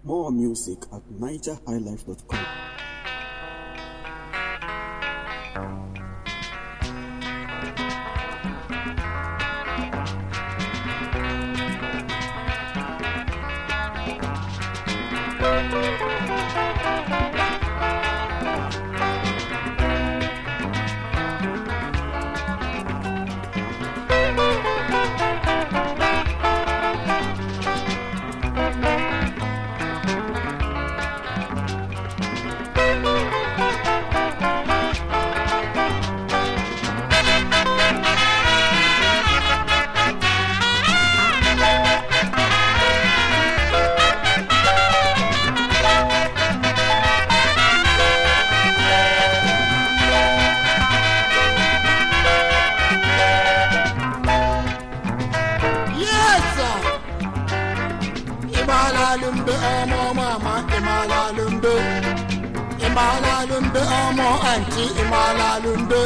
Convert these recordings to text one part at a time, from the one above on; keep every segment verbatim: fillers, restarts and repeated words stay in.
More music at niger high life dot com. Imalalumbe omo mama, Imalalumbe, Imalalumbe omo auntie, Imalalumbe,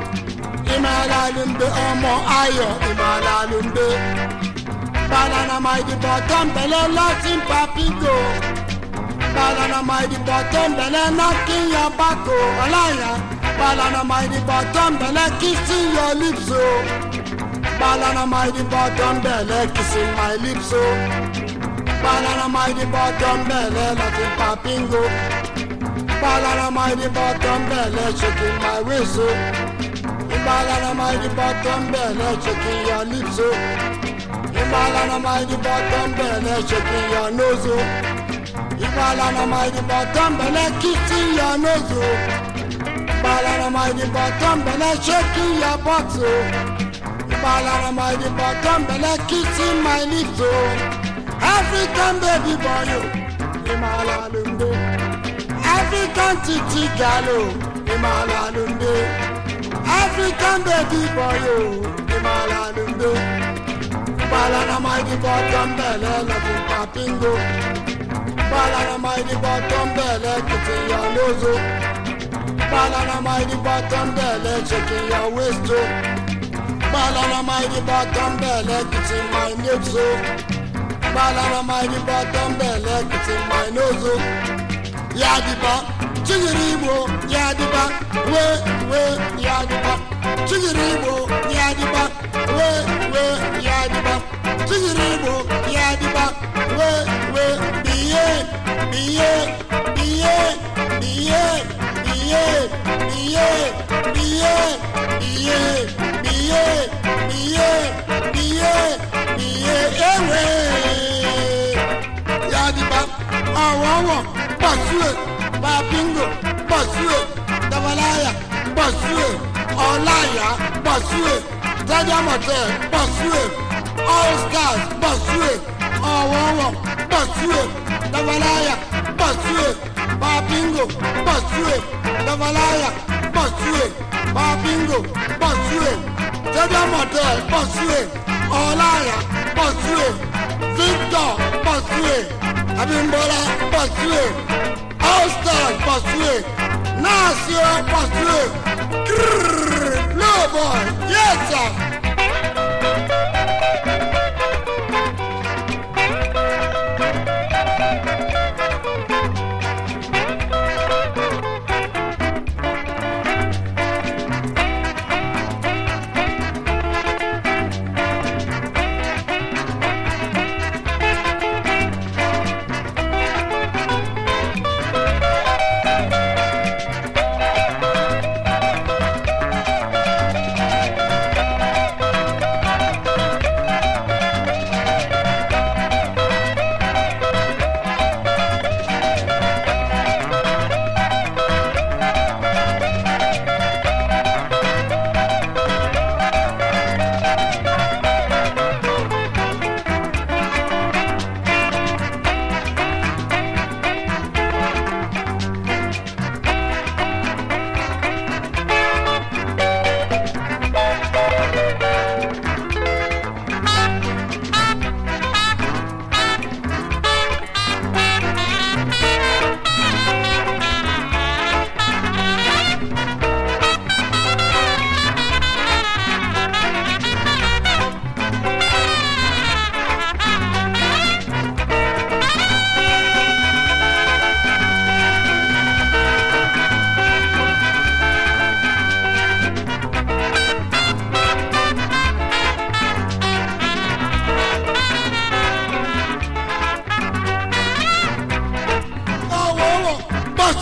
Imalalumbe omo ayo, Imalalumbe. Banana mighty bottom belle Latin papigo. Banana mighty bottom belle knocking your back oh, Alaya. Banana mighty bottom belle kissing your lips oh. Banana mighty bottom belle kissing my lips oh. Banana mighty bottom belle, Latin papingo. Banana mighty bottom belle, shaking my waist oh. Banana mighty bottom belle, shaking your lips oh. Banana mighty bottom belle, shaking your nose oh. Banana mighty bottom belle, kissing your nose oh. Banana mighty bottom belle, shaking your butt oh. Banana mighty bottom belle, kissing my lips oh. African baby boy, Imalalumbe. African titi galo, Imalalumbe. African baby boy, Imalalumbe. Balana mighty bottom belle, Latin papingo. Balana mighty bottom belle, kissing your nose. Balana mighty bottom belle, shaking your waist. Balana mighty bottom belle, kissing my lips. Balana mighty bottom belle, kissing my nose. Yadiba, chigiribo, yadiba, we, we, yadiba, chigiribo, yadiba, we, we, yadiba, chigiribo, yadiba, we, we, biye, biye, biye, biye, biye, biye, biye, biye, biye, biye, biye, biye, ewe. Yadiba, awawa, basue, babingo, basue, davalaya, basue, olaya, basue, tadamote, basue, all stars, basue, awawa, basue, davalaya, basue, babingo, basue, davalaya, basue, babingo, basue, tadamote, basue, olaya, basue, Victor, basue, Abimbola, basue, All Stars, basue, Nasio, basue, Grrrr, no boy, yes sir.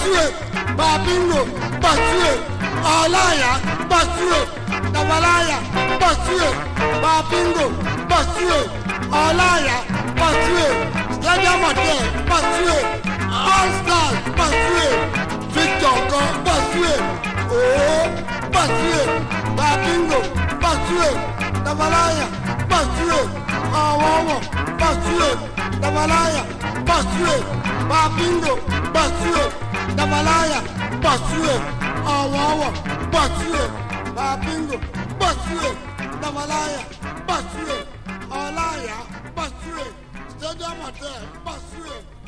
Basue, Babingo, Basue, Olaya, Basue, Dabalaya, Basue, Babingo, Basue, Olaya, Basue, Stadium Hotel, Basue, All Stars, Basue, Victor Go, Basue, Oh, Basue, Babingo, Basue, Dabalaya, Basue, Awawa, Basue, Dabalaya, Basue, Babingo, Basue, Dabalaya, Basue, Awawa, Basue, Babingo, Basue, Dabalaya, Basue, Olaya, Basue, Stadium Hotel, Basue.